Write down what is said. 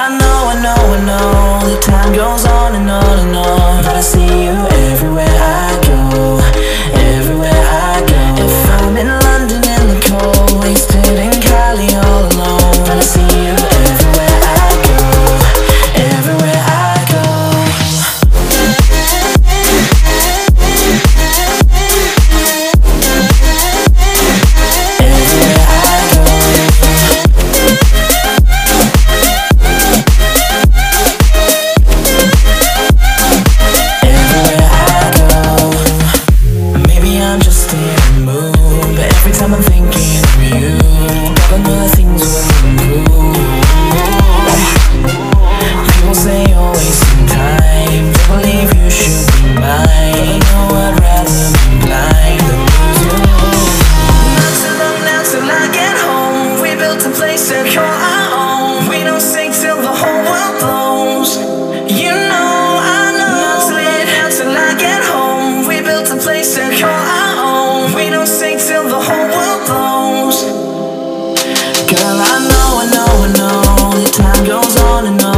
I know the time goes on and on and on, but I see you everywhere I go, everywhere I go. If I'm in London in the cold, wasted in Cali all alone, but I see you everywhere I go, everywhere I go. Everywhere I go. Every time I'm thinking of you, God, I know that things will improve. People say you're wasting time, don't believe you should be mine, but I know I'd rather be blind than lose you. Not too long now till I get home, we built a place to call our own. We don't sink till the whole world blows. You know, I know. Not too late now till I get home, we built a place to call our own. We don't sink till the whole world blows. Girl, I know the time goes on and on.